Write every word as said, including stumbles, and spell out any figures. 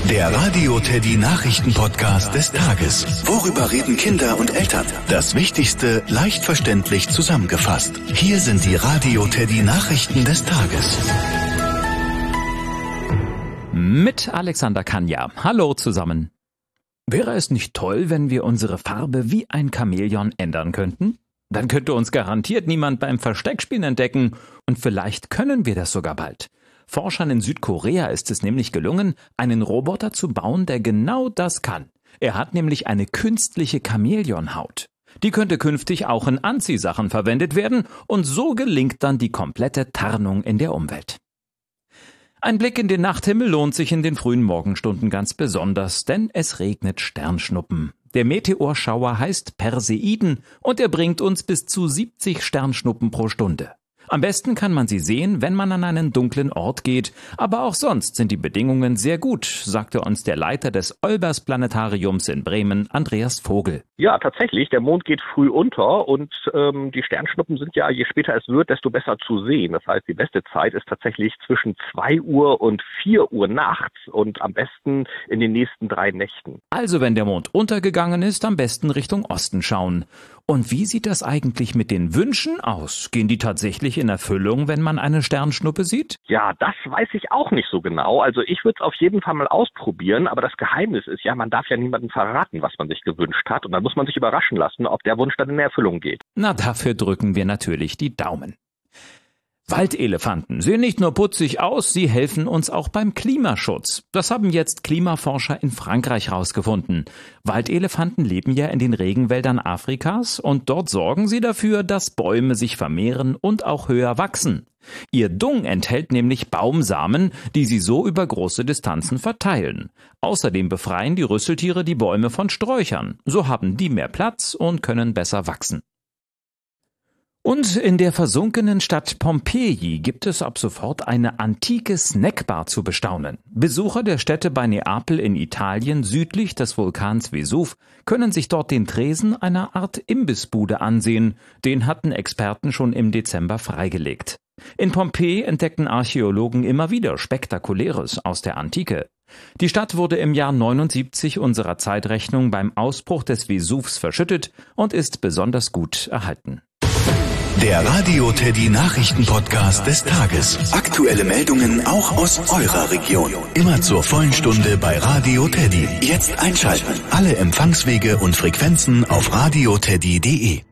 Der Radio Teddy Nachrichten-Podcast des Tages. Worüber reden Kinder und Eltern? Das Wichtigste leicht verständlich zusammengefasst. Hier sind die Radio Teddy Nachrichten des Tages. Mit Alexander Kanja. Hallo zusammen. Wäre es nicht toll, wenn wir unsere Farbe wie ein Chamäleon ändern könnten? Dann könnte uns garantiert niemand beim Versteckspielen entdecken und vielleicht können wir das sogar bald. Forschern in Südkorea ist es nämlich gelungen, einen Roboter zu bauen, der genau das kann. Er hat nämlich eine künstliche Chamäleonhaut. Die könnte künftig auch in Anziehsachen verwendet werden und so gelingt dann die komplette Tarnung in der Umwelt. Ein Blick in den Nachthimmel lohnt sich in den frühen Morgenstunden ganz besonders, denn es regnet Sternschnuppen. Der Meteorschauer heißt Perseiden und er bringt uns bis zu siebzig Sternschnuppen pro Stunde. Am besten kann man sie sehen, wenn man an einen dunklen Ort geht, aber auch sonst sind die Bedingungen sehr gut, sagte uns der Leiter des Olbers-Planetariums in Bremen, Andreas Vogel. Ja, tatsächlich, der Mond geht früh unter und ähm, die Sternschnuppen sind ja, je später es wird, desto besser zu sehen. Das heißt, die beste Zeit ist tatsächlich zwischen zwei Uhr und vier Uhr nachts und am besten in den nächsten drei Nächten. Also wenn der Mond untergegangen ist, am besten Richtung Osten schauen. Und wie sieht das eigentlich mit den Wünschen aus? Gehen die tatsächlich in Erfüllung, wenn man eine Sternschnuppe sieht? Ja, das weiß ich auch nicht so genau. Also ich würde es auf jeden Fall mal ausprobieren, aber das Geheimnis ist ja, man darf ja niemandem verraten, was man sich gewünscht hat. Und dann muss man sich überraschen lassen, ob der Wunsch dann in Erfüllung geht. Na, dafür drücken wir natürlich die Daumen. Waldelefanten sehen nicht nur putzig aus, sie helfen uns auch beim Klimaschutz. Das haben jetzt Klimaforscher in Frankreich herausgefunden. Waldelefanten leben ja in den Regenwäldern Afrikas und dort sorgen sie dafür, dass Bäume sich vermehren und auch höher wachsen. Ihr Dung enthält nämlich Baumsamen, die sie so über große Distanzen verteilen. Außerdem befreien die Rüsseltiere die Bäume von Sträuchern. So haben die mehr Platz und können besser wachsen. Und in der versunkenen Stadt Pompeji gibt es ab sofort eine antike Snackbar zu bestaunen. Besucher der Städte bei Neapel in Italien südlich des Vulkans Vesuv können sich dort den Tresen einer Art Imbissbude ansehen. Den hatten Experten schon im Dezember freigelegt. In Pompeji entdeckten Archäologen immer wieder Spektakuläres aus der Antike. Die Stadt wurde im Jahr neunundsiebzig unserer Zeitrechnung beim Ausbruch des Vesuvs verschüttet und ist besonders gut erhalten. Der Radio Teddy Nachrichten-Podcast des Tages. Aktuelle Meldungen auch aus eurer Region. Immer zur vollen Stunde bei Radio Teddy. Jetzt einschalten. Alle Empfangswege und Frequenzen auf radioteddy punkt de.